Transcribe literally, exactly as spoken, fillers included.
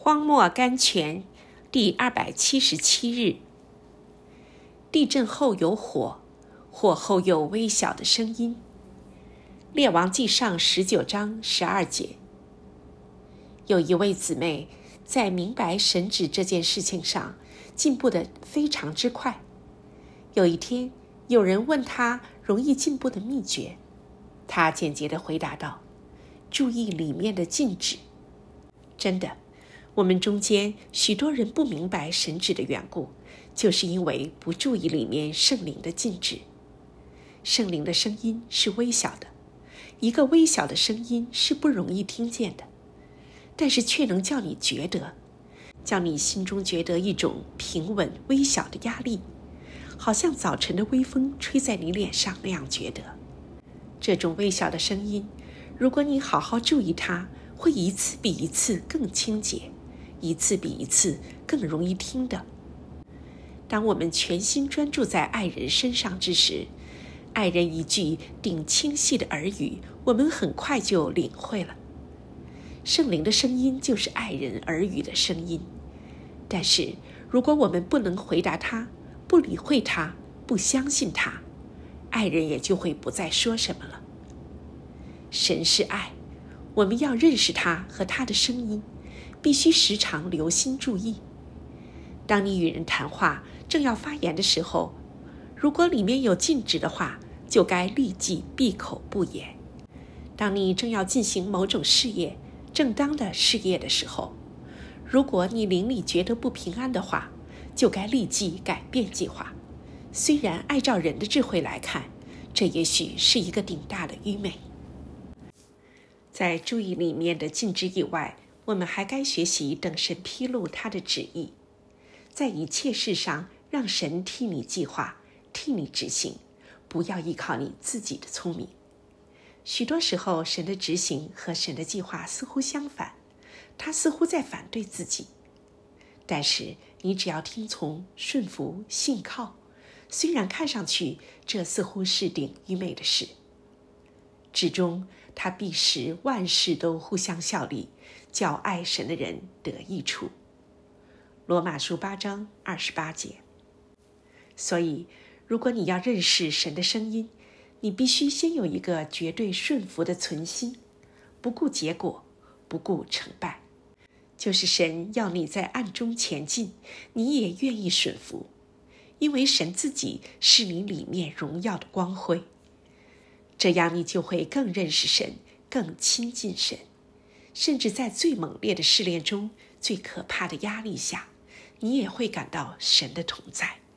荒漠甘泉第二百七十七日。地震后有火，火后有微小的声音。列王纪上十九章十二节。有一位姊妹在明白神旨这件事情上进步得非常之快。有一天，有人问她容易进步的秘诀，她简洁地回答道：注意里面的禁止。真的，我们中间许多人不明白神旨的缘故，就是因为不注意里面圣灵的禁止。圣灵的声音是微小的，一个微小的声音是不容易听见的，但是却能叫你觉得，叫你心中觉得一种平稳微小的压力，好像早晨的微风吹在你脸上那样觉得。这种微小的声音，如果你好好注意它，会一次比一次更清洁，一次比一次更容易听的。当我们全心专注在爱人身上之时，爱人一句顶清晰的耳语，我们很快就领会了。圣灵的声音就是爱人耳语的声音，但是如果我们不能回答他，不理会他，不相信他，爱人也就会不再说什么了。神是爱，我们要认识他和他的声音，必须时常留心注意。当你与人谈话正要发言的时候，如果里面有禁止的话，就该立即闭口不言。当你正要进行某种事业，正当的事业的时候，如果你灵里觉得不平安的话，就该立即改变计划。虽然按照人的智慧来看，这也许是一个顶大的愚昧。在注意里面的禁止以外，我们还该学习等神披露他的旨意，在一切事上让神替你计划，替你执行，不要依靠你自己的聪明。许多时候，神的执行和神的计划似乎相反，他似乎在反对自己。但是你只要听从、顺服、信靠，虽然看上去这似乎是顶愚昧的事，至终他必使万事都互相效力，叫爱神的人得益处。罗马书八章二十八节。所以如果你要认识神的声音，你必须先有一个绝对顺服的存心，不顾结果，不顾成败。就是神要你在暗中前进，你也愿意顺服，因为神自己是你里面荣耀的光辉。这样你就会更认识神，更亲近神，甚至在最猛烈的试炼中，最可怕的压力下，你也会感到神的同在。